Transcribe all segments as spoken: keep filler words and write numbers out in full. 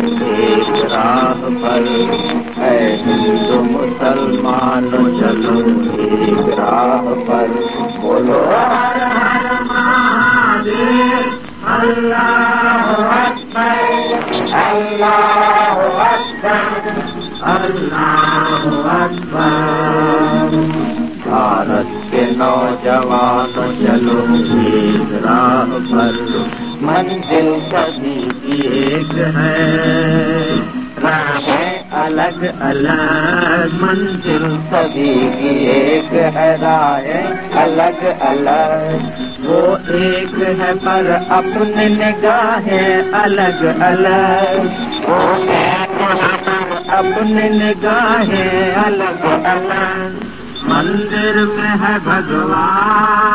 एक राह पर, है हिंदू मुसलमान चलो एक राह पर। बोलो हर हर महादेव, अल्लाहु अकबर, अल्लाहु अकबर, अल्लाहु अकबर। भारत के नौजवानों चलो एक राह पर, मंजिल सभी की एक है, राहें अलग अलग, मंजिल सभी की एक है, राहें अलग अलग। वो एक है पर अपने निगाहें अलग अलग, वो एक है पर अपने निगाहें अलग अलग। मंदिर में है भगवान,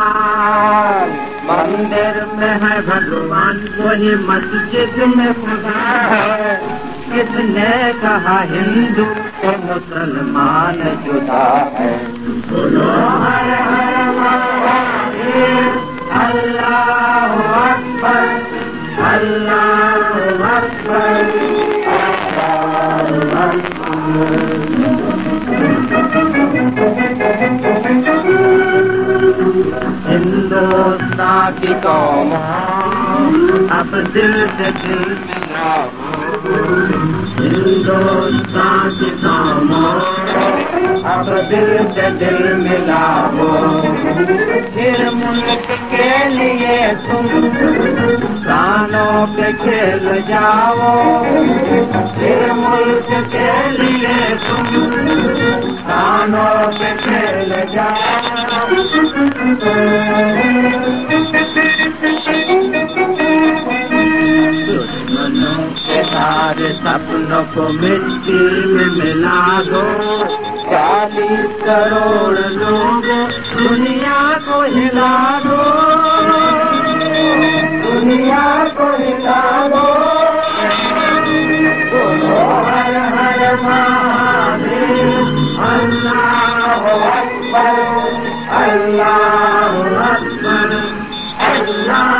मंदिर में है भगवान, वही मस्जिद में खुदा है। किसने कहा हिंदू से मुसलमान जुदा है। बोलो हर हर महादेव, अल्लाहु अकबर, अल्लाहु अकबर, अल्लाहु अकबर। हिंदुस्तान की कौम अब दिल से दिल मिलाओ, हिंदुस्तान की कौम अब दिल से दिल मिलाओ। फिर मुल्क के लिए तुम प्राणों पे खेल जाओ, फिर मुल्क के लिए तुम प्राणों पे खेल जाओ। दुश्मनों के सारे सपनों को मिट्टी में मिला दो, चालीस करोड़ लोग दुनिया को हिला दो, दुनिया को हिला दो। बोलो हर हर महादेव, अल्लाहु अकबर, अल्लाहु अकबर, अल्लाह।